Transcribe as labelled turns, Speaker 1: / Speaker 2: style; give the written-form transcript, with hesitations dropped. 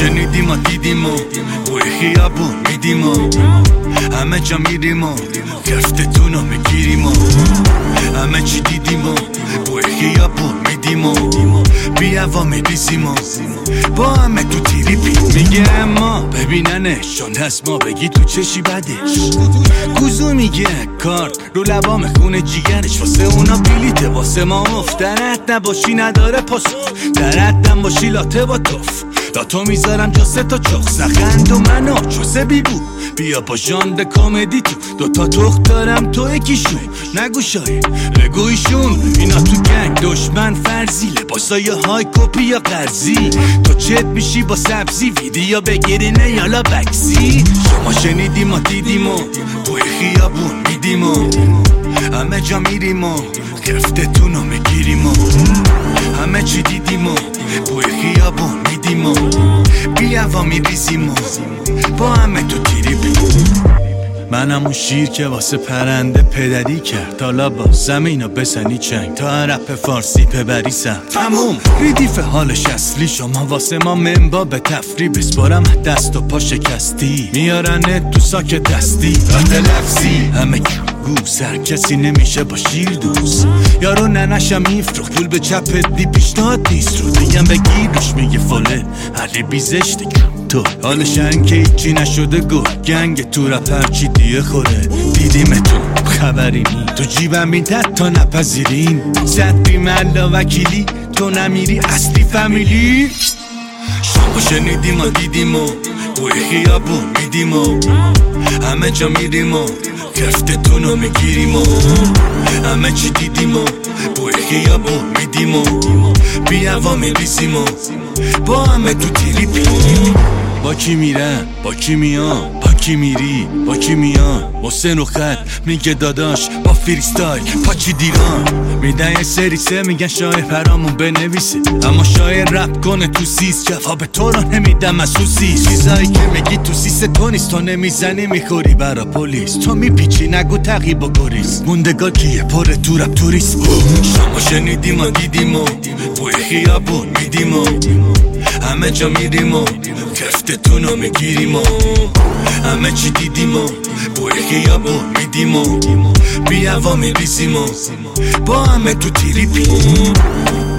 Speaker 1: شنیدیم و دیدیم و بوی خیابون میدیم و همه جا میریم و گفتتون رو میگیریم و همه چی دیدیم و بوی خیابون میدیم و بیا و میریزیم و با همه تو تیریپی میگه اما ببیننشون هست ما بگی تو چشی بدش کوزو میگه کارت رو لبام خونه جیگرش واسه اونا بلیته واسه ما افت درت نباشی نداره پاسخ درتم باشی لاته با توف دا تو میذارم جا سه تا چخ سخند و منو چوسه بیبو بیا با ژانر کمدی تو دوتا تخت دارم تو یکیشون نگو شاید بگویشون اینا تو گنگ دشمن فرضی لباسای های کپی یا قرضی تو چت میشی با سبزی ویدیو بگیرینه یالا بکسی شما شنیدیم و دیدیم و توی خیابون میدیم و همه جا میریم و گفتتون رو میگیریم و همه چی دیدیم و توی خیابون میدیم و بیا و میریزیم و با همه تو تیری بیم منم اون شیر که واسه پرنده پدری کرد حالا با زمینو بزنی چنگ تا رپ فارسی پبری سم تموم ریدیف حالش اصلی شما واسه ما منبا به تفری بسپارم دست و پا شکستی میارنه تو ساک دستی رد لفظی همه گو سر کسی نمیشه با شیر دوست یارو ننشم میفروخ پول به چپت دی پیشنهاد نیست رو دیگم بگیرش میگه فله علی بیزش دیگم تو حال شنکه ایچی نشده گو گنگ تو رپر چی دیه خوره دیدیم تو خبری نی تو جیبم میدد تا نپذیرین زد بیملا وکیلی تو نمیری اصلی فامیلی شما شنیدیم و دیدیم و توی خیابون میدیم و همه جا میریم و گفتتون رو میگیریم و همه چی دیدیم و توی خیابون میدیم و بیا و میریزیم و با همه تو تیریپی با کی میرن با کی میان با کی میری با کی میان حسین و خط میگه داداش با فریستایل پاچی دیران میدن یه سری سه میگن شاعر پرامون بنویسه اما شاعر رپ کنه تو سیس جواب تو رو نمیدم از سوسیس چیزایی که میگی تو سیس تو نیست تو نمیزنی میخوری برا پلیس تو میپیچی نگو تقیب و گریز موندگار کیه پره تو رپ توریست شما شنیدیم و دیدیم و توی خیابون میدیم و همه جا میریم و گفتتون رو میگیریم و همه چی دیدیم و بوی خیابون میدیم و بیا و میریزیم و با همه تو تیریپی